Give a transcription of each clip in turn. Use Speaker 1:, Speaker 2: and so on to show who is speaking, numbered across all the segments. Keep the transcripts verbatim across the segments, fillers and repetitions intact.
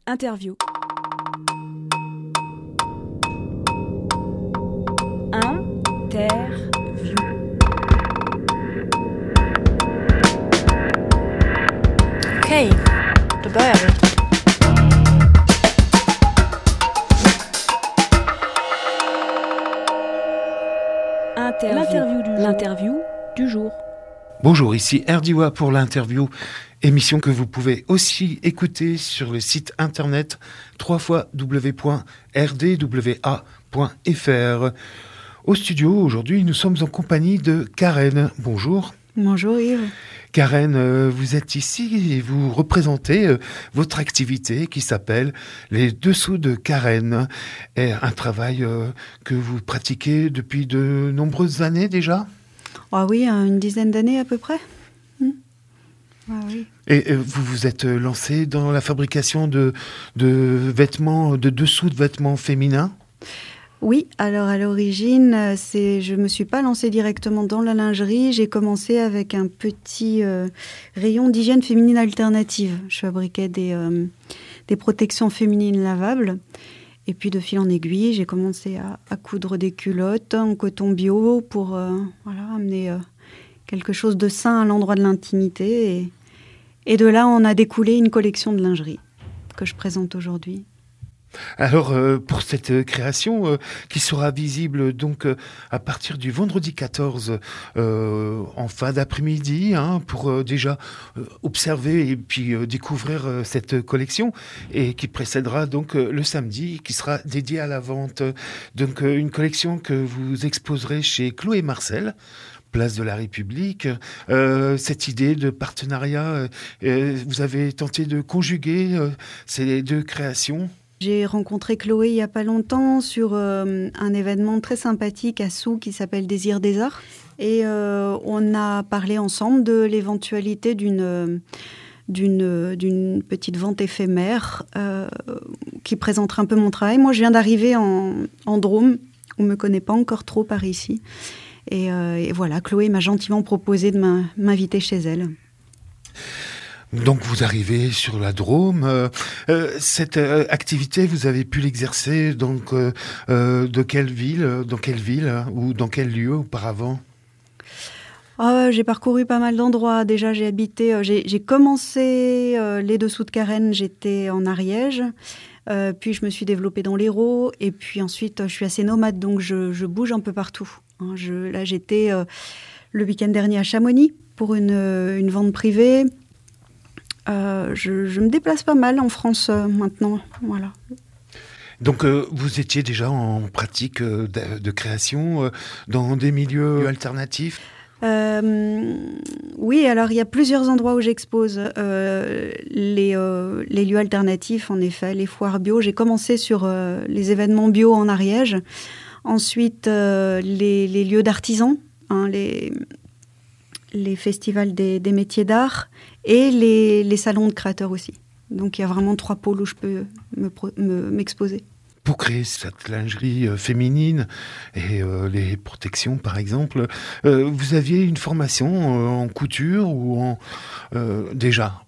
Speaker 1: Interview. Interview.
Speaker 2: Okej, då börjar vi.
Speaker 1: Interview. L'interview du jour. L'interview du jour.
Speaker 3: Bonjour, ici Erdiwa pour l'interview, émission que vous pouvez aussi écouter sur le site internet w w w point r d w a point f r. Au studio, aujourd'hui, nous sommes en compagnie de Karen. Bonjour.
Speaker 4: Bonjour Yves.
Speaker 3: Karen, euh, vous êtes ici et vous représentez euh, votre activité qui s'appelle Les Dessous de Karen. Et un travail euh, que vous pratiquez depuis de nombreuses années déjà ?
Speaker 4: Ah oui, une dizaine d'années à peu près. Mmh. Ah oui.
Speaker 3: Et euh, vous vous êtes lancé dans la fabrication de, de vêtements, de dessous de vêtements féminins ?
Speaker 4: Oui, alors à l'origine, c'est, je ne me suis pas lancée directement dans la lingerie. J'ai commencé avec un petit euh, rayon d'hygiène féminine alternative. Je fabriquais des, euh, des protections féminines lavables. Et puis de fil en aiguille, j'ai commencé à, à coudre des culottes en coton bio pour euh, voilà, amener euh, quelque chose de sain à l'endroit de l'intimité. Et, et de là, on a découlé une collection de lingerie que je présente aujourd'hui.
Speaker 3: Alors, euh, pour cette euh, création euh, qui sera visible donc euh, à partir du vendredi quatorze euh, en fin d'après-midi, hein, pour euh, déjà euh, observer et puis euh, découvrir euh, cette collection, et qui précédera donc euh, le samedi, qui sera dédié à la vente. Donc, euh, une collection que vous exposerez chez Chloé Marcel, place de la République. Euh, cette idée de partenariat, euh, vous avez tenté de conjuguer euh, ces deux créations ?
Speaker 4: J'ai rencontré Chloé il n'y a pas longtemps sur euh, un événement très sympathique à Sous qui s'appelle Désir des Arts. Et euh, on a parlé ensemble de l'éventualité d'une, d'une, d'une petite vente éphémère euh, qui présentera un peu mon travail. Moi, je viens d'arriver en, en Drôme. On ne me connaît pas encore trop par ici. Et, euh, et voilà, Chloé m'a gentiment proposé de m'inviter chez elle.
Speaker 3: Donc vous arrivez sur la Drôme. Euh, euh, cette euh, activité, vous avez pu l'exercer donc euh, euh, de quelle ville, dans quelle ville hein, ou dans quel lieu auparavant ?
Speaker 4: Oh, j'ai parcouru pas mal d'endroits. Déjà, j'ai habité, euh, j'ai, j'ai commencé euh, les Dessous de Karen, j'étais en Ariège. Euh, puis je me suis développée dans l'Hérault. Et puis ensuite, je suis assez nomade, donc je, je bouge un peu partout. Hein, je, là, j'étais euh, le week-end dernier à Chamonix pour une, une vente privée. Euh, je, je me déplace pas mal en France euh, maintenant, voilà.
Speaker 3: Donc euh, vous étiez déjà en pratique euh, de, de création euh, dans des milieux alternatifs ?
Speaker 4: euh, Oui, alors il y a plusieurs endroits où j'expose. Euh, les, euh, les lieux alternatifs, en effet, les foires bio. J'ai commencé sur euh, les événements bio en Ariège. Ensuite, euh, les, les lieux d'artisans, hein, les... les festivals des, des métiers d'art et les, les salons de créateurs aussi. Donc il y a vraiment trois pôles où je peux me, me, m'exposer.
Speaker 3: Pour créer cette lingerie euh, féminine et euh, les protections par exemple, euh, vous aviez une formation euh, en couture ou en euh, déjà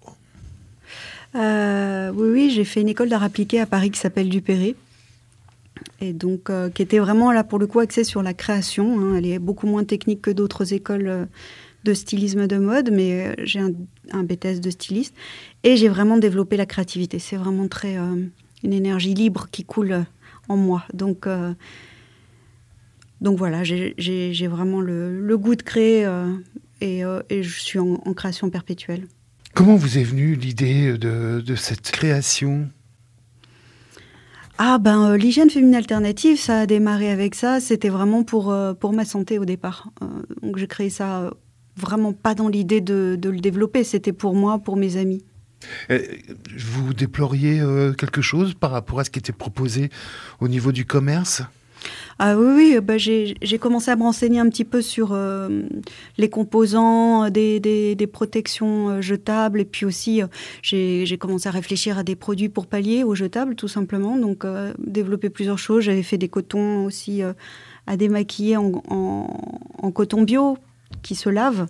Speaker 4: euh, Oui, oui, j'ai fait une école d'art appliqué à Paris qui s'appelle Dupéré. Et donc, euh, qui était vraiment là pour le coup axée sur la création. Hein. Elle est beaucoup moins technique que d'autres écoles euh, de stylisme de mode, mais euh, j'ai un, un B T S de styliste et j'ai vraiment développé la créativité. C'est vraiment très euh, une énergie libre qui coule euh, en moi. Donc, euh, donc voilà, j'ai, j'ai, j'ai vraiment le, le goût de créer euh, et, euh, et je suis en, en création perpétuelle.
Speaker 3: Comment vous est venue l'idée de, de cette création ?
Speaker 4: Ah ben euh, l'hygiène féminine alternative, ça a démarré avec ça. C'était vraiment pour euh, pour ma santé au départ. Euh, donc j'ai créé ça euh, vraiment pas dans l'idée de, de le développer. C'était pour moi, pour mes amis.
Speaker 3: Euh, vous déploriez euh, quelque chose par rapport à ce qui était proposé au niveau du commerce ?
Speaker 4: Ah oui, oui bah j'ai, j'ai commencé à me renseigner un petit peu sur euh, les composants des, des, des protections euh, jetables. Et puis aussi, euh, j'ai, j'ai commencé à réfléchir à des produits pour pallier aux jetables, tout simplement. Donc, euh, développer plusieurs choses. J'avais fait des cotons aussi euh, à démaquiller en, en, en coton bio qui se lave.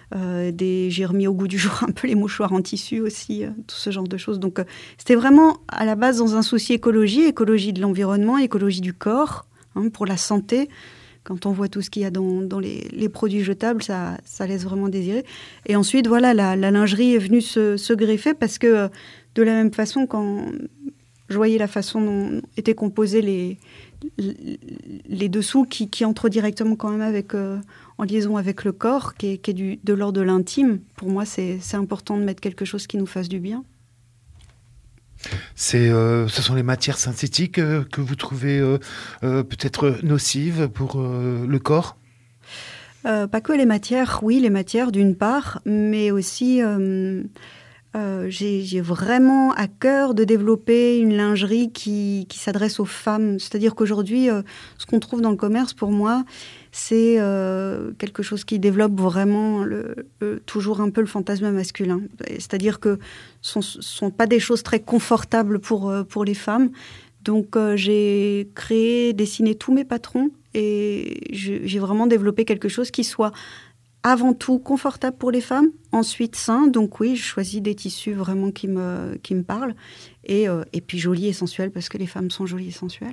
Speaker 4: Euh, des, j'ai remis au goût du jour un peu les mouchoirs en tissu aussi, euh, tout ce genre de choses. Donc, euh, c'était vraiment à la base dans un souci écologie, écologie de l'environnement, écologie du corps, hein, pour la santé. Quand on voit tout ce qu'il y a dans, dans les, les produits jetables, ça, ça laisse vraiment désirer. Et ensuite, voilà, la, la lingerie est venue se, se greffer parce que de la même façon, quand je voyais la façon dont étaient composés les, les dessous qui, qui entrent directement quand même avec, euh, en liaison avec le corps, qui est, qui est du, de l'ordre de l'intime, pour moi, c'est, c'est important de mettre quelque chose qui nous fasse du bien.
Speaker 3: C'est, euh, ce sont les matières synthétiques euh, que vous trouvez euh, euh, peut-être nocives pour euh, le corps ?
Speaker 4: euh, Pas que les matières, oui, les matières d'une part, mais aussi euh, euh, j'ai, j'ai vraiment à cœur de développer une lingerie qui, qui s'adresse aux femmes. C'est-à-dire qu'aujourd'hui, euh, ce qu'on trouve dans le commerce, pour moi, c'est euh, quelque chose qui développe vraiment le, le, toujours un peu le fantasme masculin. C'est-à-dire que ce ne sont pas des choses très confortables pour, pour les femmes. Donc euh, j'ai créé, dessiné tous mes patrons et je, j'ai vraiment développé quelque chose qui soit avant tout confortable pour les femmes, ensuite sain. Donc oui, je choisis des tissus vraiment qui me, qui me parlent. Et, euh, et puis joli et sensuel, parce que les femmes sont jolies et sensuelles.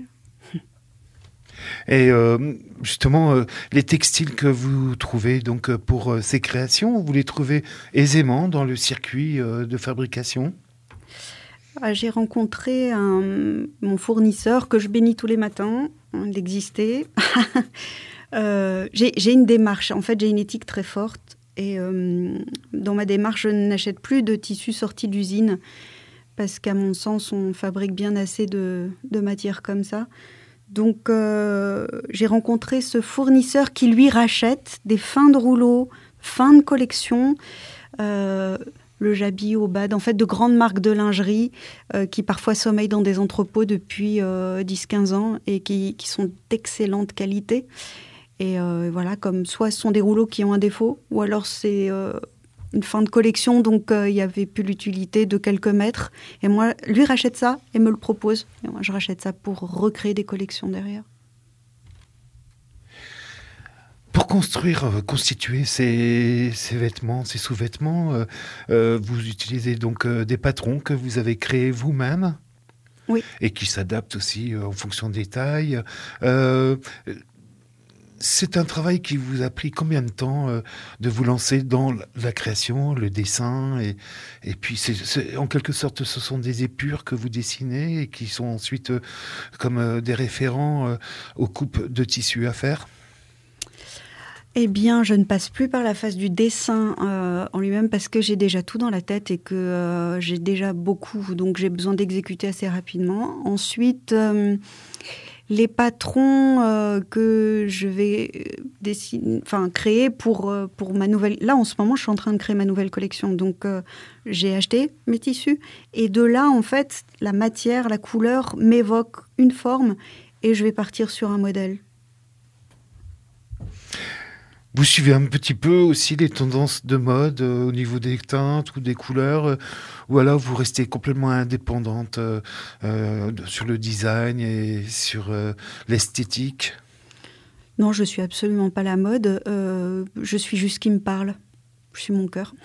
Speaker 3: Et euh, justement, euh, les textiles que vous trouvez donc, pour euh, ces créations, vous les trouvez aisément dans le circuit euh, de fabrication ?
Speaker 4: ah, J'ai rencontré un, mon fournisseur que je bénis tous les matins hein, d'exister. euh, j'ai, j'ai une démarche, en fait j'ai une éthique très forte. Et euh, dans ma démarche, je n'achète plus de tissus sortis d'usine parce qu'à mon sens, on fabrique bien assez de, de matières comme ça. Donc, euh, j'ai rencontré ce fournisseur qui, lui, rachète des fins de rouleau, fins de collection, euh, le Jabi, Obad, en fait, de grandes marques de lingerie euh, qui, parfois, sommeillent dans des entrepôts depuis euh, dix à quinze ans et qui, qui sont d'excellente qualité. Et euh, voilà, comme soit ce sont des rouleaux qui ont un défaut, ou alors c'est... Euh, une fin de collection, donc il euh, n'y avait plus l'utilité de quelques mètres. Et moi, lui rachète ça et me le propose. Et moi, je rachète ça pour recréer des collections derrière.
Speaker 3: Pour construire, euh, constituer ces, ces vêtements, ces sous-vêtements, euh, euh, vous utilisez donc euh, des patrons que vous avez créés vous-même ?
Speaker 4: Oui.
Speaker 3: Et qui s'adaptent aussi euh, en fonction des tailles. Euh, C'est un travail qui vous a pris combien de temps euh, de vous lancer dans la création, le dessin et, et puis c'est, c'est, en quelque sorte ce sont des épures que vous dessinez et qui sont ensuite euh, comme euh, des référents euh, aux coupes de tissus à faire ?
Speaker 4: Eh bien, je ne passe plus par la phase du dessin euh, en lui-même parce que j'ai déjà tout dans la tête et que euh, j'ai déjà beaucoup, donc j'ai besoin d'exécuter assez rapidement. Ensuite... Euh, Les patrons euh, que je vais dessiner, enfin, créer pour, euh, pour ma nouvelle... Là, en ce moment, je suis en train de créer ma nouvelle collection. Donc, euh, j'ai acheté mes tissus. Et de là, en fait, la matière, la couleur m'évoque une forme et je vais partir sur un modèle.
Speaker 3: Vous suivez un petit peu aussi les tendances de mode euh, au niveau des teintes ou des couleurs euh, ou alors vous restez complètement indépendante euh, euh, sur le design et sur euh, l'esthétique ?
Speaker 4: Non, je ne suis absolument pas la mode. Euh, je suis juste qui me parle. Je suis mon cœur.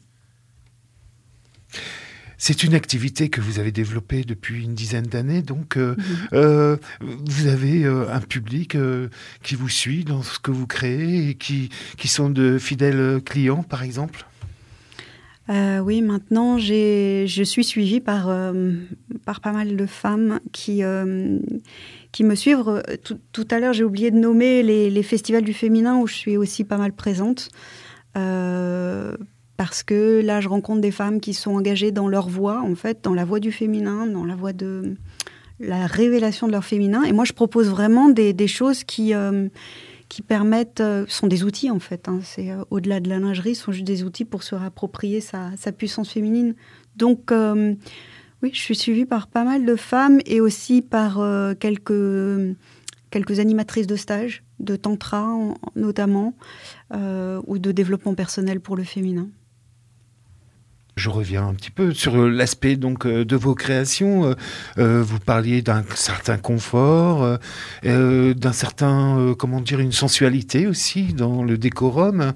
Speaker 3: C'est une activité que vous avez développée depuis une dizaine d'années, donc euh,
Speaker 4: Mm-hmm.
Speaker 3: euh, vous avez euh, un public euh, qui vous suit dans ce que vous créez et qui, qui sont de fidèles clients, par exemple ?
Speaker 4: Euh, oui, maintenant, j'ai, je suis suivie par, euh, par pas mal de femmes qui, euh, qui me suivent. Tout, tout à l'heure, j'ai oublié de nommer les, les festivals du féminin où je suis aussi pas mal présente. Euh, parce que là, je rencontre des femmes qui sont engagées dans leur voix, en fait, dans la voix du féminin, dans la voix de la révélation de leur féminin. Et moi, je propose vraiment des, des choses qui... Euh, qui permettent, euh, sont des outils en fait, hein, c'est euh, au-delà de la lingerie, sont juste des outils pour se réapproprier sa, sa puissance féminine. Donc euh, oui, je suis suivie par pas mal de femmes et aussi par euh, quelques, quelques animatrices de stage, de tantra en, notamment, euh, ou de développement personnel pour le féminin.
Speaker 3: Je reviens un petit peu sur l'aspect donc de vos créations. Euh, vous parliez d'un certain confort, euh, d'un certain, euh, comment dire, une sensualité aussi dans le décorum.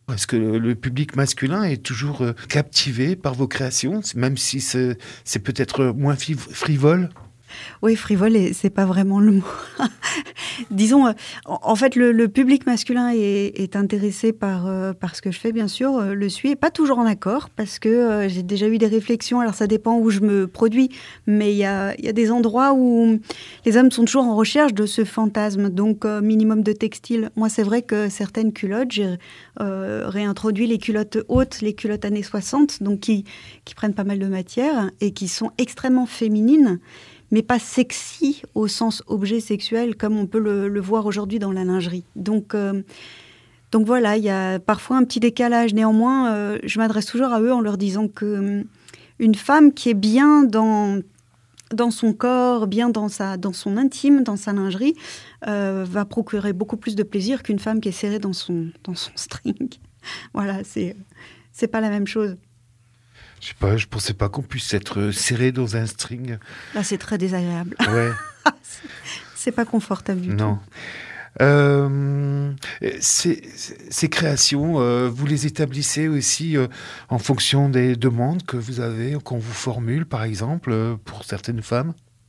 Speaker 3: Est-ce que le public masculin est toujours euh, captivé par vos créations, même si c'est, c'est peut-être moins frivole ?
Speaker 4: Oui, frivole, c'est pas vraiment le mot. Disons, euh, en fait, le, le public masculin est, est intéressé par, euh, par ce que je fais, bien sûr, euh, le suit, et pas toujours en accord, parce que euh, j'ai déjà eu des réflexions, alors ça dépend où je me produis, mais il y a, y a des endroits où les hommes sont toujours en recherche de ce fantasme, donc euh, minimum de textile. Moi, c'est vrai que certaines culottes, j'ai euh, réintroduit les culottes hautes, les culottes années soixante, donc qui, qui prennent pas mal de matière, et qui sont extrêmement féminines, mais pas sexy au sens objet sexuel comme on peut le, le voir aujourd'hui dans la lingerie. Donc, euh, donc voilà, il y a parfois un petit décalage. Néanmoins, euh, je m'adresse toujours à eux en leur disant que euh, une femme qui est bien dans, dans son corps, bien dans, sa, dans son intime, dans sa lingerie, euh, va procurer beaucoup plus de plaisir qu'une femme qui est serrée dans son, dans son string. Voilà, c'est, c'est pas la même chose.
Speaker 3: Je sais pas, je pensais pas qu'on puisse être serré dans un string.
Speaker 4: Là, c'est très désagréable.
Speaker 3: Ouais.
Speaker 4: c'est, c'est pas confortable du
Speaker 3: non.
Speaker 4: tout.
Speaker 3: Non. Euh, ces, ces créations, euh, vous les établissez aussi euh, en fonction des demandes que vous avez, qu'on vous formule, par exemple, euh, pour certaines femmes ?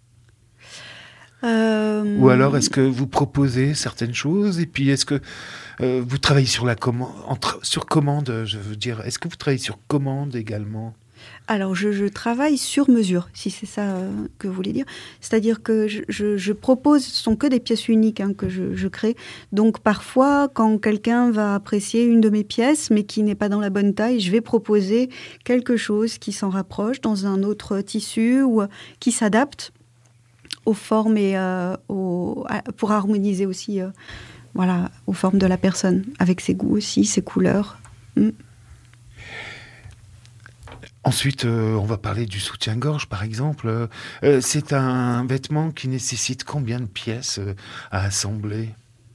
Speaker 4: Euh...
Speaker 3: Ou alors, est-ce que vous proposez certaines choses et puis est-ce que euh, vous travaillez sur la commande, entre, sur commande, je veux dire, est-ce que vous travaillez sur commande également ?
Speaker 4: Alors, je, je travaille sur mesure, si c'est ça euh, que vous voulez dire. C'est-à-dire que je, je, je propose, ce sont que des pièces uniques hein, que je, je crée. Donc, parfois, quand quelqu'un va apprécier une de mes pièces, mais qui n'est pas dans la bonne taille, je vais proposer quelque chose qui s'en rapproche dans un autre tissu ou euh, qui s'adapte aux formes et euh, aux, à, pour harmoniser aussi euh, voilà, aux formes de la personne, avec ses goûts aussi, ses couleurs. Mm.
Speaker 3: Ensuite, euh, on va parler du soutien-gorge, par exemple. Euh, c'est un vêtement qui nécessite combien de pièces euh, à assembler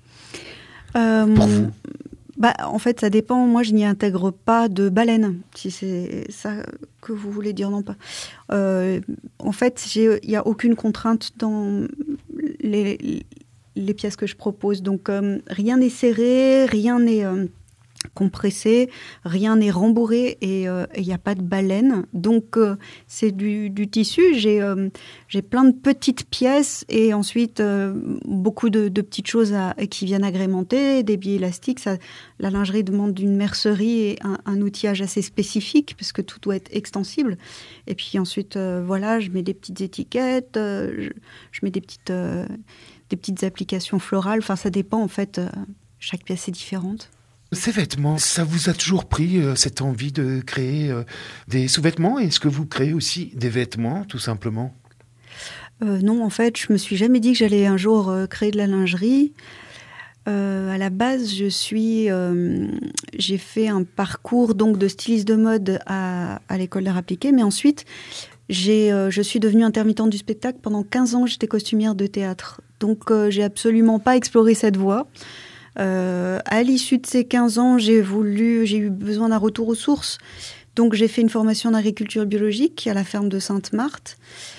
Speaker 4: euh,
Speaker 3: pour vous ?
Speaker 4: Bah, en fait, ça dépend. Moi, je n'y intègre pas de baleine, si c'est ça que vous voulez dire, non pas. Euh, en fait, il n'y a aucune contrainte dans les, les pièces que je propose. Donc, euh, rien n'est serré, rien n'est... Euh, compressé, rien n'est rembourré et il euh, n'y a pas de baleine. Donc, euh, c'est du, du tissu. J'ai, euh, j'ai plein de petites pièces et ensuite euh, beaucoup de, de petites choses à, qui viennent agrémenter, des billes élastiques. Ça, la lingerie demande une mercerie et un, un outillage assez spécifique parce que tout doit être extensible. Et puis ensuite, euh, voilà, je mets des petites étiquettes, euh, je, je mets des petites, euh, des petites applications florales. Enfin, ça dépend en fait. Euh, chaque pièce est différente.
Speaker 3: Ces vêtements, ça vous a toujours pris euh, cette envie de créer euh, des sous-vêtements ? Est-ce que vous créez aussi des vêtements, tout simplement ?
Speaker 4: euh, Non, en fait, je me suis jamais dit que j'allais un jour euh, créer de la lingerie. Euh, à la base, je suis, euh, j'ai fait un parcours donc de styliste de mode à, à l'école d'art appliqué, mais ensuite, j'ai, euh, je suis devenue intermittente du spectacle. Pendant quinze ans, j'étais costumière de théâtre. Donc, euh, j'ai absolument pas exploré cette voie. Euh, à l'issue de ces quinze ans, j'ai voulu, j'ai eu besoin d'un retour aux sources. Donc, j'ai fait une formation d'agriculture biologique à la ferme de Sainte-Marthe.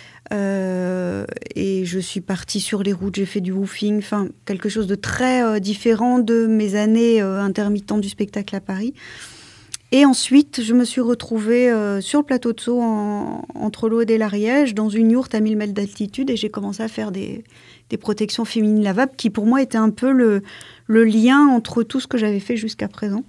Speaker 4: Euh, et je suis partie sur les routes, j'ai fait du woofing, enfin, quelque chose de très euh, différent de mes années euh, intermittentes du spectacle à Paris. Et ensuite, je me suis retrouvée euh, sur le plateau de Sceaux, en, entre l'Aude et l'Ariège, dans une yourte à mille mètres d'altitude, et j'ai commencé à faire des, des protections féminines lavables, qui pour moi étaient un peu le, le lien entre tout ce que j'avais fait jusqu'à présent.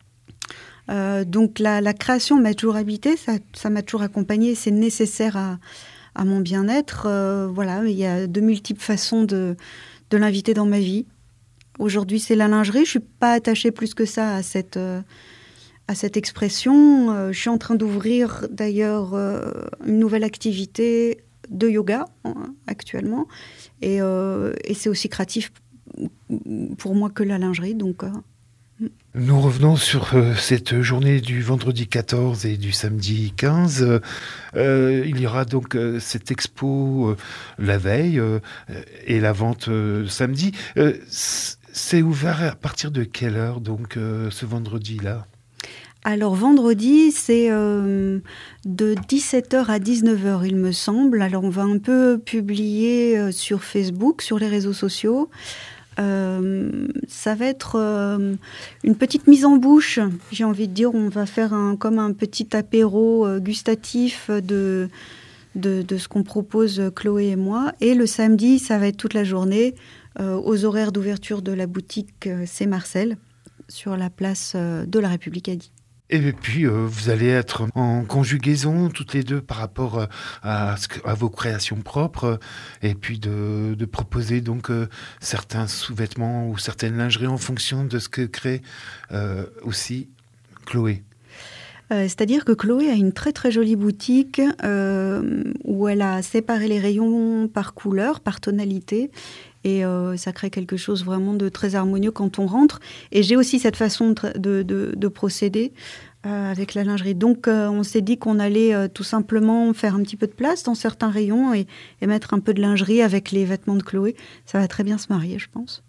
Speaker 4: Euh, donc la, la création m'a toujours habitée, ça, ça m'a toujours accompagnée, c'est nécessaire à, à mon bien-être. Euh, voilà, il y a de multiples façons de, de l'inviter dans ma vie. Aujourd'hui, c'est la lingerie, je ne suis pas attachée plus que ça à cette... Euh, à cette expression. Euh, je suis en train d'ouvrir d'ailleurs euh, une nouvelle activité de yoga hein, actuellement. Et, euh, et c'est aussi créatif pour moi que la lingerie. Donc, euh...
Speaker 3: Nous revenons sur euh, cette journée du vendredi quatorze et du samedi quinze. Euh, il y aura donc euh, cette expo euh, la veille euh, et la vente euh, samedi. Euh, c'est ouvert à partir de quelle heure donc euh, ce vendredi-là ?
Speaker 4: Alors, vendredi, c'est euh, de dix-sept heures à dix-neuf heures, il me semble. Alors, on va un peu publier euh, sur Facebook, sur les réseaux sociaux. Euh, ça va être euh, une petite mise en bouche, j'ai envie de dire. On va faire un, comme un petit apéro euh, gustatif de, de, de ce qu'on propose Chloé et moi. Et le samedi, ça va être toute la journée euh, aux horaires d'ouverture de la boutique euh, C'est Marcel, sur la place euh, de la République à Die.
Speaker 3: Et puis, euh, vous allez être en conjugaison toutes les deux par rapport euh, à, ce que, à vos créations propres, euh, et puis de, de proposer donc euh, certains sous-vêtements ou certaines lingeries en fonction de ce que crée euh, aussi Chloé.
Speaker 4: Euh, c'est-à-dire que Chloé a une très très jolie boutique euh, où elle a séparé les rayons par couleur, par tonalité. Et euh, ça crée quelque chose vraiment de très harmonieux quand on rentre. Et j'ai aussi cette façon de, de, de procéder euh, avec la lingerie. Donc euh, on s'est dit qu'on allait euh, tout simplement faire un petit peu de place dans certains rayons et, et mettre un peu de lingerie avec les vêtements de Chloé. Ça va très bien se marier, je pense.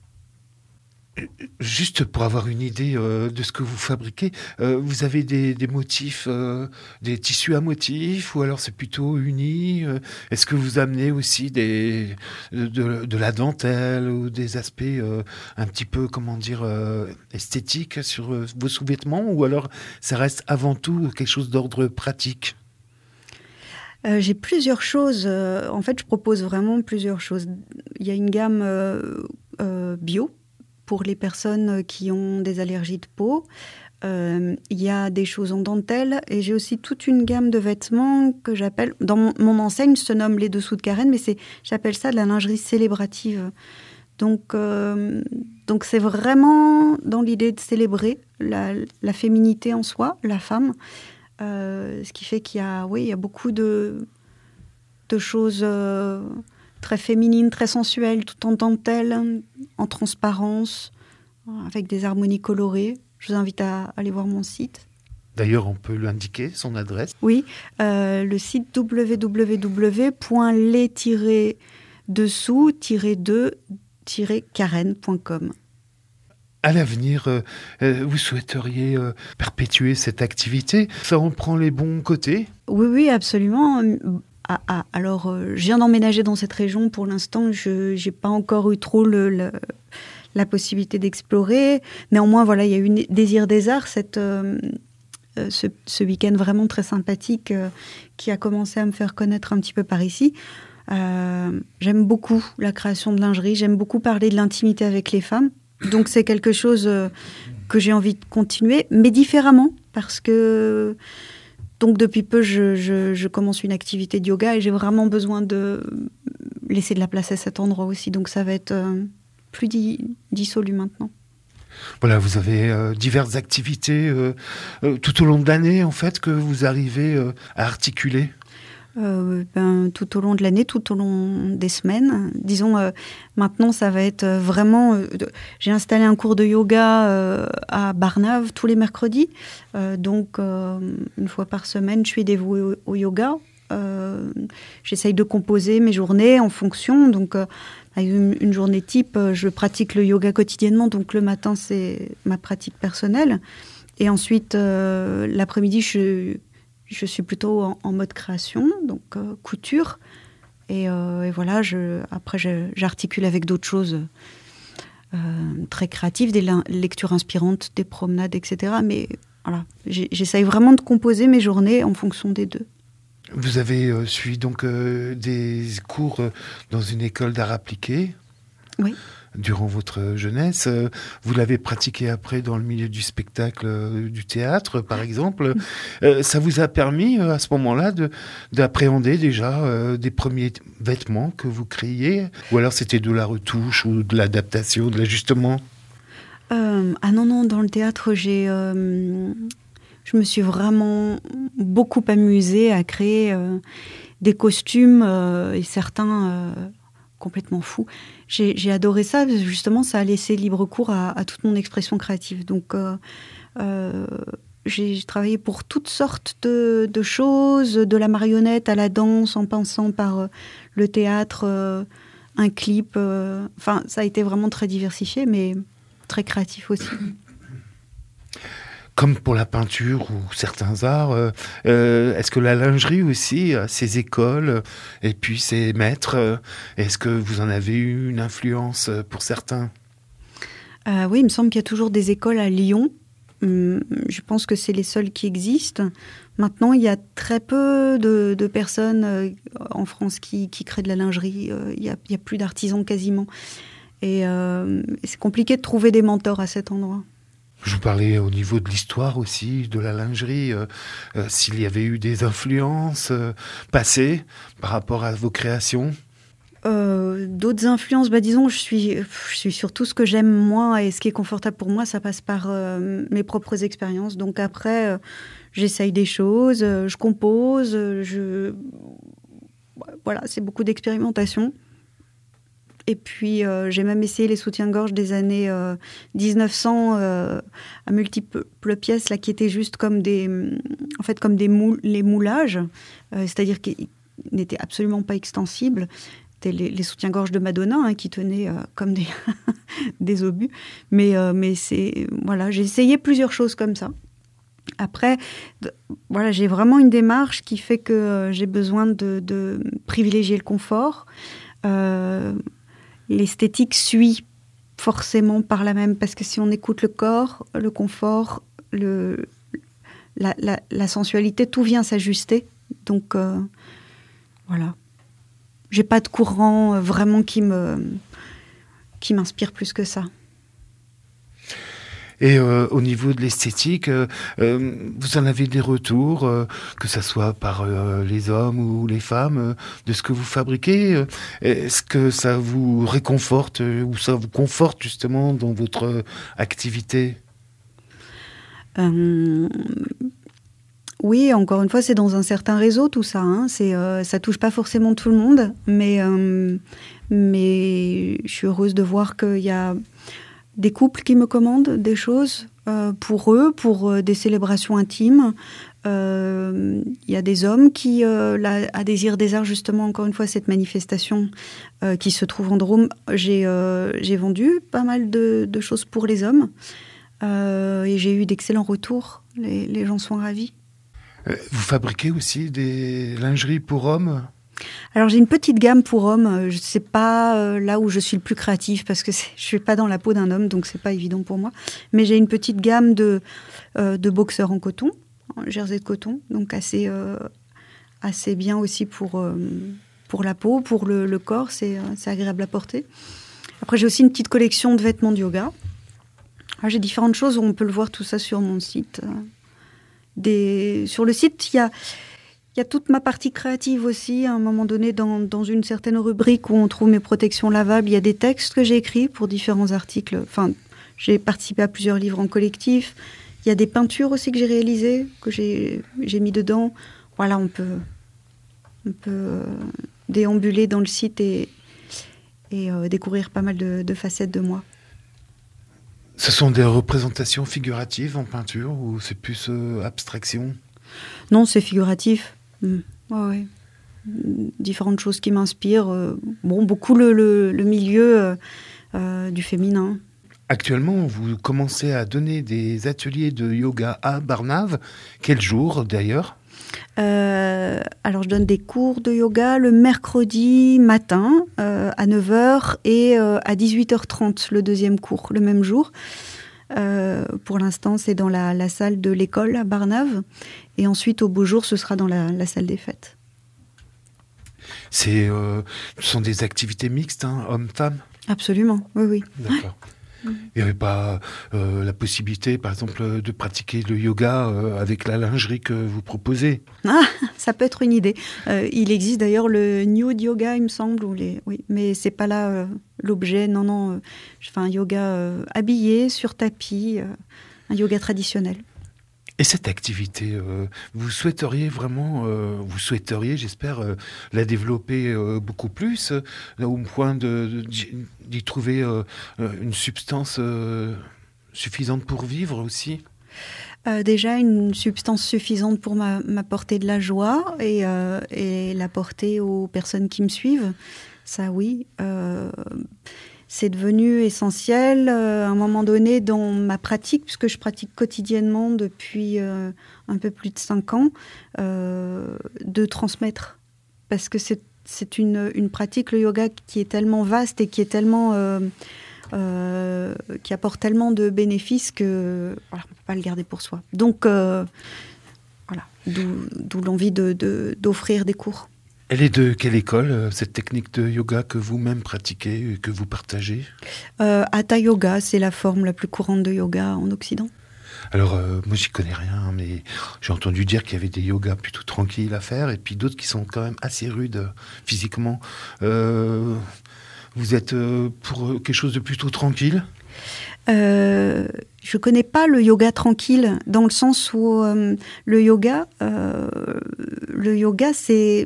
Speaker 3: Juste pour avoir une idée euh, de ce que vous fabriquez, euh, vous avez des, des motifs, euh, des tissus à motifs, ou alors c'est plutôt uni euh, Est-ce que vous amenez aussi des, de, de la dentelle ou des aspects euh, un petit peu, comment dire, euh, esthétiques sur euh, vos sous-vêtements, ou alors ça reste avant tout quelque chose d'ordre pratique ?
Speaker 4: Euh, j'ai plusieurs choses. Euh, en fait, je propose vraiment plusieurs choses. Il y a une gamme euh, euh, bio, pour les personnes qui ont des allergies de peau. Euh, il y a des choses en dentelle et j'ai aussi toute une gamme de vêtements que j'appelle, dans mon, mon enseigne se nomme les dessous de Karen, mais c'est, j'appelle ça de la lingerie célébrative. Donc, euh, donc c'est vraiment dans l'idée de célébrer la, la féminité en soi, la femme, euh, ce qui fait qu'il y a, oui, il y a beaucoup de, de choses euh, très féminines, très sensuelles, tout en dentelle, en transparence, avec des harmonies colorées. Je vous invite à aller voir mon site.
Speaker 3: D'ailleurs, on peut l'indiquer, son adresse.
Speaker 4: Oui, euh, le site w w w point les tiret dessous tiret deux tiret karen point com.
Speaker 3: À l'avenir, euh, euh, vous souhaiteriez euh, perpétuer cette activité ? Ça en prend les bons côtés ?
Speaker 4: Oui, oui, absolument. Ah, ah, alors, euh, je viens d'emménager dans cette région. Pour l'instant, je n'ai pas encore eu trop le, le, la possibilité d'explorer. Néanmoins, voilà, il y a eu Désir des Arts, cette, euh, ce, ce week-end vraiment très sympathique euh, qui a commencé à me faire connaître un petit peu par ici. Euh, j'aime beaucoup la création de lingerie. J'aime beaucoup parler de l'intimité avec les femmes. Donc, c'est quelque chose euh, que j'ai envie de continuer, mais différemment, parce que... Donc, depuis peu, je, je, je commence une activité de yoga et j'ai vraiment besoin de laisser de la place à cet endroit aussi. Donc, ça va être euh, plus di- dissolu maintenant.
Speaker 3: Voilà, vous avez euh, diverses activités euh, euh, tout au long de l'année, en fait, que vous arrivez euh, à articuler.
Speaker 4: Euh, ben, tout au long de l'année, tout au long des semaines. Disons, euh, maintenant, ça va être vraiment... Euh, de... J'ai installé un cours de yoga euh, à Barnave tous les mercredis. Euh, donc, euh, une fois par semaine, je suis dévouée au, au yoga. Euh, j'essaye de composer mes journées en fonction. Donc, euh, une, une journée type, je pratique le yoga quotidiennement. Donc, le matin, c'est ma pratique personnelle. Et ensuite, euh, l'après-midi, je... Je suis plutôt en, en mode création, donc euh, couture. Et, euh, et voilà, je, après, je, j'articule avec d'autres choses euh, très créatives, des lin- lectures inspirantes, des promenades, et cetera. Mais voilà, j'ai, j'essaye vraiment de composer mes journées en fonction des deux.
Speaker 3: Vous avez euh, suivi donc euh, des cours euh, dans une école d'art appliqué ?
Speaker 4: Oui.
Speaker 3: Durant votre jeunesse, vous l'avez pratiqué après dans le milieu du spectacle, euh, du théâtre, par exemple. Euh, ça vous a permis, euh, à ce moment-là, de, d'appréhender déjà euh, des premiers vêtements que vous créiez ? Ou alors c'était de la retouche ou de l'adaptation, de l'ajustement ?
Speaker 4: euh, Ah non, non, dans le théâtre, j'ai, euh, je me suis vraiment beaucoup amusée à créer euh, des costumes euh, et certains... Euh, complètement fou. J'ai, j'ai adoré ça, parce que justement, ça a laissé libre cours à, à toute mon expression créative. Donc, euh, euh, j'ai, j'ai travaillé pour toutes sortes de, de choses, de la marionnette à la danse, en passant par euh, le théâtre, euh, un clip. Euh, enfin, ça a été vraiment très diversifié, mais très créatif aussi.
Speaker 3: Comme pour la peinture ou certains arts, euh, euh, est-ce que la lingerie aussi a ses écoles euh, et puis ses maîtres euh, Est-ce que vous en avez eu une influence euh, pour certains ?
Speaker 4: Euh, oui, il me semble qu'il y a toujours des écoles à Lyon. Hum, je pense que c'est les seules qui existent. Maintenant, il y a très peu de, de personnes euh, en France qui, qui créent de la lingerie. Euh, il n'y a, a plus d'artisans quasiment. Et euh, c'est compliqué de trouver des mentors à cet endroit.
Speaker 3: Je vous parlais au niveau de l'histoire aussi, de la lingerie, euh, euh, s'il y avait eu des influences euh, passées par rapport à vos créations.
Speaker 4: Euh, d'autres influences, bah disons, je suis, je suis sur tout ce que j'aime moi et ce qui est confortable pour moi, ça passe par euh, mes propres expériences. Donc après, euh, j'essaye des choses, euh, je compose, euh, je... voilà, c'est beaucoup d'expérimentation. Et puis, euh, j'ai même essayé les soutiens-gorge des années euh, dix-neuf cents euh, à multiples pièces, là, qui étaient juste comme des, en fait, comme des moul- les moulages, euh, c'est-à-dire qu'ils n'étaient absolument pas extensibles. C'était les, les soutiens-gorge de Madonna, hein, qui tenaient euh, comme des, des obus. Mais, euh, mais c'est, voilà, j'ai essayé plusieurs choses comme ça. Après, de, voilà, j'ai vraiment une démarche qui fait que euh, j'ai besoin de, de privilégier le confort. Euh, L'esthétique suit forcément par la même, parce que si on écoute le corps, le confort, le, la, la, la sensualité, tout vient s'ajuster. Donc, euh, voilà. J'ai pas de courant euh, vraiment qui me, qui m'inspire plus que ça.
Speaker 3: Et euh, au niveau de l'esthétique, euh, euh, vous en avez des retours, euh, que ce soit par euh, les hommes ou les femmes, euh, de ce que vous fabriquez. euh, Est-ce que ça vous réconforte euh, ou ça vous conforte justement dans votre euh, activité ?
Speaker 4: euh, Oui, encore une fois, c'est dans un certain réseau tout ça. Hein. C'est, euh, ça touche pas forcément tout le monde, mais, euh, mais je suis heureuse de voir qu'il y a des couples qui me commandent des choses euh, pour eux, pour euh, des célébrations intimes. Il euh, y a des hommes qui, euh, là, à Désir des Arts, justement, encore une fois, cette manifestation euh, qui se trouve en Drôme, j'ai, euh, j'ai vendu pas mal de, de choses pour les hommes euh, et j'ai eu d'excellents retours. Les, les gens sont ravis.
Speaker 3: Euh, vous fabriquez aussi des lingeries pour hommes ?
Speaker 4: Alors j'ai une petite gamme pour hommes. Je sais pas euh, là où je suis le plus créatif parce que c'est, je suis pas dans la peau d'un homme, donc c'est pas évident pour moi. Mais j'ai une petite gamme de euh, de boxers en coton, en jersey de coton, donc assez euh, assez bien aussi pour euh, pour la peau, pour le, le corps, c'est c'est agréable à porter. Après j'ai aussi une petite collection de vêtements de yoga. Alors, j'ai différentes choses, on peut le voir tout ça sur mon site. Des sur le site il y a Il y a toute ma partie créative aussi. À un moment donné, dans, dans une certaine rubrique où on trouve mes protections lavables, il y a des textes que j'ai écrits pour différents articles. Enfin, j'ai participé à plusieurs livres en collectif. Il y a des peintures aussi que j'ai réalisées, que j'ai, j'ai mis dedans. Voilà, on peut, on peut euh, déambuler dans le site et, et euh, découvrir pas mal de, de facettes de moi.
Speaker 3: Ce sont des représentations figuratives en peinture ou c'est plus euh, abstraction ?
Speaker 4: Non, c'est figuratif. Mmh. Ouais, ouais. Différentes choses qui m'inspirent. Euh, bon, beaucoup le, le, le milieu euh, euh, du féminin.
Speaker 3: Actuellement, vous commencez à donner des ateliers de yoga à Barnave. Quel jour d'ailleurs ?
Speaker 4: euh, Alors, je donne des cours de yoga le mercredi matin euh, à neuf heures et euh, à dix-huit heures trente, le deuxième cours, le même jour. Euh, pour l'instant, c'est dans la, la salle de l'école à Barnave. Et ensuite, au beau jour, ce sera dans la, la salle des fêtes.
Speaker 3: C'est, euh, ce sont des activités mixtes, hein, hommes-femmes ?
Speaker 4: Absolument, oui, oui.
Speaker 3: D'accord. Il n'y avait pas euh, la possibilité, par exemple, de pratiquer le yoga euh, avec la lingerie que vous proposez ?
Speaker 4: Ah, ça peut être une idée. Euh, il existe d'ailleurs le nude yoga, il me semble, ou les... oui, mais c'est pas là euh, l'objet. Non, non, euh, je fais un yoga euh, habillé, sur tapis, euh, un yoga traditionnel.
Speaker 3: Et cette activité, euh, vous souhaiteriez vraiment, euh, vous souhaiteriez, j'espère, euh, la développer euh, beaucoup plus, euh, au point de, de, d'y trouver euh, une substance euh, suffisante pour vivre aussi ?
Speaker 4: Euh, déjà, une substance suffisante pour m'a, m'apporter de la joie et, euh, et l'apporter aux personnes qui me suivent. Ça, oui. Euh, c'est devenu essentiel euh, à un moment donné dans ma pratique, puisque je pratique quotidiennement depuis euh, un peu plus de cinq ans, euh, de transmettre. Parce que c'est, c'est une, une pratique, le yoga, qui est tellement vaste et qui est tellement... Euh, euh, qui apporte tellement de bénéfices que voilà, on ne peut pas le garder pour soi. Donc, euh, voilà, d'où, d'où l'envie de, de, d'offrir des cours.
Speaker 3: Elle est de quelle école, cette technique de yoga que vous-même pratiquez et que vous partagez ?
Speaker 4: euh, Hatha Yoga, c'est la forme la plus courante de yoga en Occident.
Speaker 3: Alors, euh, moi, j'y connais rien, mais j'ai entendu dire qu'il y avait des yogas plutôt tranquilles à faire, et puis d'autres qui sont quand même assez rudes euh, physiquement. Euh, vous êtes euh, pour quelque chose de plutôt tranquille ?
Speaker 4: euh, Je ne connais pas le yoga tranquille, dans le sens où euh, le yoga, euh, le yoga, c'est,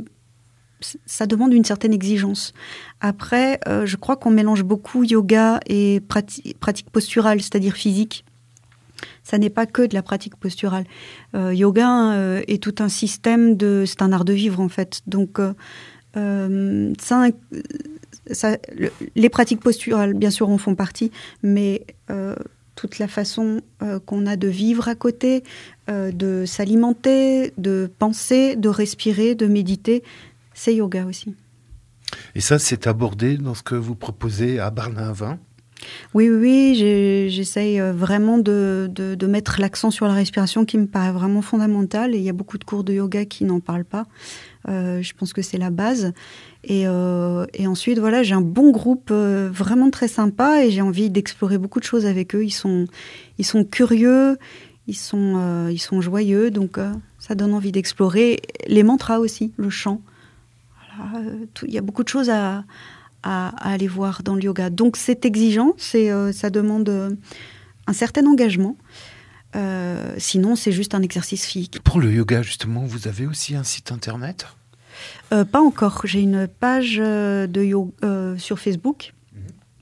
Speaker 4: ça demande une certaine exigence. Après, euh, je crois qu'on mélange beaucoup yoga et prati- pratique posturale, c'est-à-dire physique. Ça n'est pas que de la pratique posturale. Euh, yoga euh, est tout un système de... C'est un art de vivre, en fait. Donc, euh, euh, ça, ça, le, les pratiques posturales, bien sûr, en font partie, mais euh, toute la façon euh, qu'on a de vivre à côté, euh, de s'alimenter, de penser, de respirer, de méditer, c'est yoga aussi.
Speaker 3: Et ça, c'est abordé dans ce que vous proposez à Barnavin ?
Speaker 4: Oui, oui, oui, j'ai, j'essaye vraiment de, de, de mettre l'accent sur la respiration qui me paraît vraiment fondamentale. Et il y a beaucoup de cours de yoga qui n'en parlent pas. Euh, je pense que c'est la base. Et, euh, et ensuite, voilà, j'ai un bon groupe euh, vraiment très sympa et j'ai envie d'explorer beaucoup de choses avec eux. Ils sont, ils sont curieux, ils sont, euh, ils sont joyeux, donc euh, ça donne envie d'explorer. Les mantras aussi, le chant. Voilà, euh, tout, il y a beaucoup de choses à... À, à aller voir dans le yoga. Donc c'est exigeant, c'est, euh, ça demande euh, un certain engagement. Euh, sinon, c'est juste un exercice physique.
Speaker 3: Pour le yoga, justement, vous avez aussi un site internet ?
Speaker 4: euh, Pas encore. J'ai une page euh, de yoga, euh, sur Facebook mmh.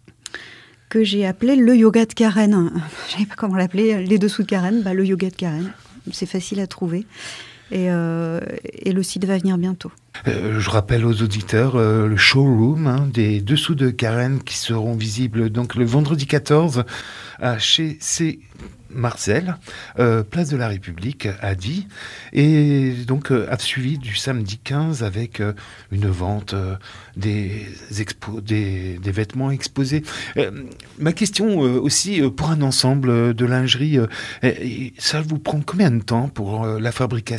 Speaker 4: que j'ai appelée le yoga de Karen. Je ne savais pas comment l'appeler. Les dessous de Karen, bah, le yoga de Karen. C'est facile à trouver. Et, euh, et le site va venir bientôt.
Speaker 3: Euh, je rappelle aux auditeurs euh, le showroom hein, des dessous de Karen qui seront visibles donc le vendredi quatorze à chez C. Marcel, euh, place de la République à Die, et donc euh, a suivi du samedi quinze avec euh, une vente euh, des, expo- des, des vêtements exposés. Euh, ma question euh, aussi, euh, pour un ensemble de lingerie, euh, ça vous prend combien de temps pour euh, la fabrication ?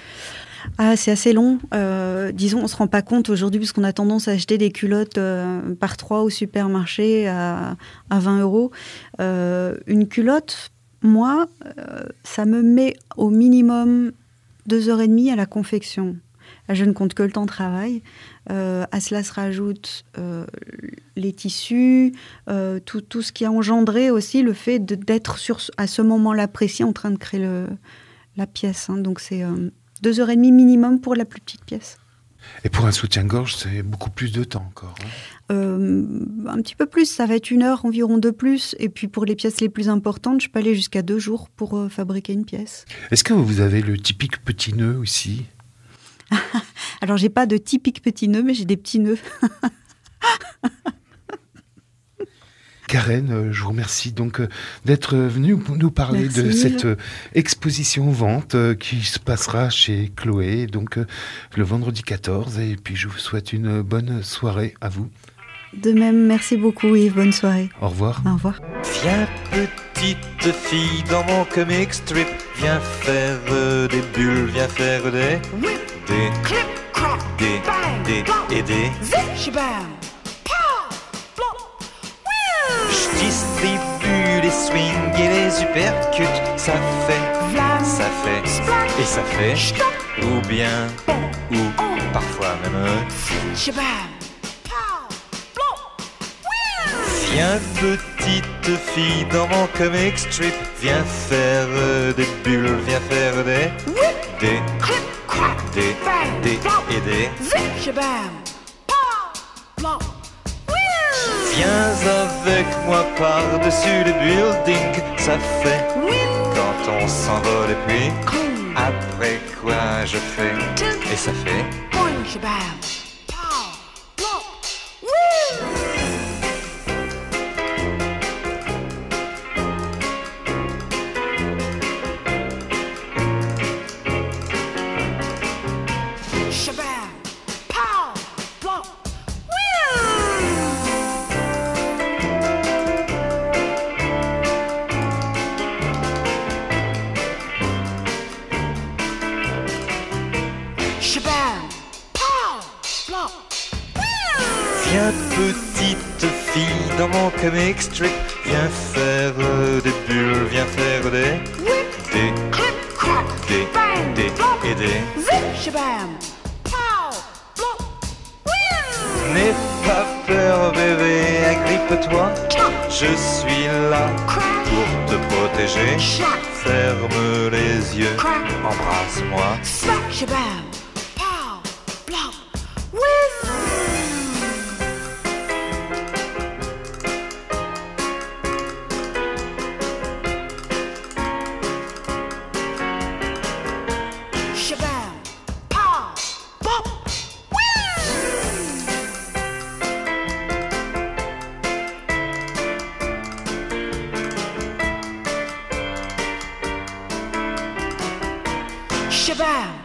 Speaker 4: Ah, c'est assez long. Euh, disons, on ne se rend pas compte aujourd'hui parce qu'on a tendance à acheter des culottes euh, par trois au supermarché à, à vingt euros. Euh, une culotte, moi, euh, ça me met au minimum deux heures et demie à la confection. Je ne compte que le temps de travail. Euh, à cela se rajoutent euh, les tissus, euh, tout, tout ce qui a engendré aussi le fait de, d'être sur, à ce moment-là précis en train de créer le, la pièce. Hein. Donc c'est... Euh, Deux heures et demie minimum pour la plus petite pièce.
Speaker 3: Et pour un soutien-gorge, c'est beaucoup plus de temps encore. Hein.
Speaker 4: euh, un petit peu plus, ça va être une heure environ de plus. Et puis pour les pièces les plus importantes, je peux aller jusqu'à deux jours pour euh, fabriquer une pièce.
Speaker 3: Est-ce que vous avez le typique petit nœud aussi ?
Speaker 4: Alors j'ai pas de typique petit nœud, mais j'ai des petits nœuds.
Speaker 3: Karen, je vous remercie donc d'être venue nous parler Merci. de cette exposition-vente qui se passera chez Chloé, donc le vendredi quatorze. Et puis je vous souhaite une bonne soirée à vous.
Speaker 4: De même, merci beaucoup Yves, bonne soirée.
Speaker 3: Au revoir.
Speaker 4: Au revoir.
Speaker 5: Viens petite fille dans mon comic strip, viens faire euh, des bulles, viens faire des... Des... Des... Des... Des... Et des... Je distribue les swings et les uppercuts, ça fait, ça fait, et ça fait, ou bien, ou parfois même. Viens petite fille dans mon comic strip, viens faire euh, des bulles, viens faire des, des, des, des, et des. Viens avec moi par-dessus les buildings, ça fait quand on s'envole et puis après quoi je fais et ça fait. Viens petite fille dans mon comic strip, viens faire euh, des bulles, viens faire des des des des et des. N'aie pas peur bébé, agrippe-toi, je suis là pour te protéger. Ferme les yeux, embrasse-moi.
Speaker 6: Shabam!